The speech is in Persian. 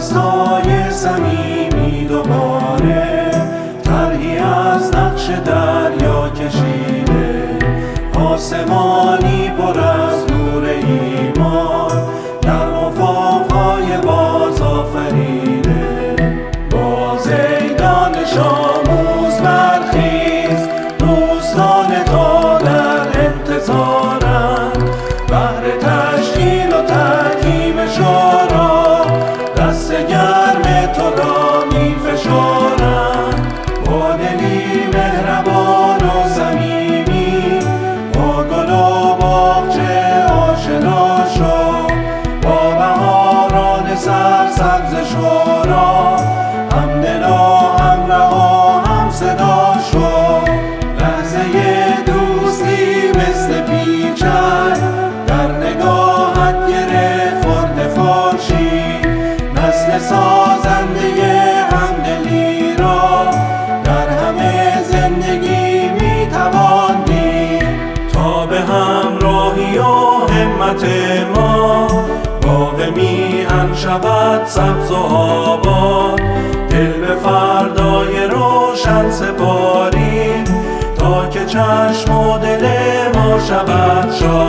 دستای صمیمی دوباره طرحی از نقش دریا کشیده، آسمانی پر از نور ایمان در افق‌های باز آفریده. باز ای دانش آموز برخیز، دوستان تا در انتظارند، بهر تشکیل و تحکیم شورا دست گرم تو را می فشارند. با دلی مهربان و صمیمی با گل و باغچه آشنا شو، با بهاران سرسبز شورا همدل و همره و همصدا شو. لحظه دوستی مثل پیچک در نگاهت گره خورده خورشید، نسل سازنده همدلی را در همه زندگی میتوان دید. تا به همراهی و همت ما باغ میهن شود سبز و آباد، دل به فردای روشن سپاریم تا که چشم و دل ما شود شاد.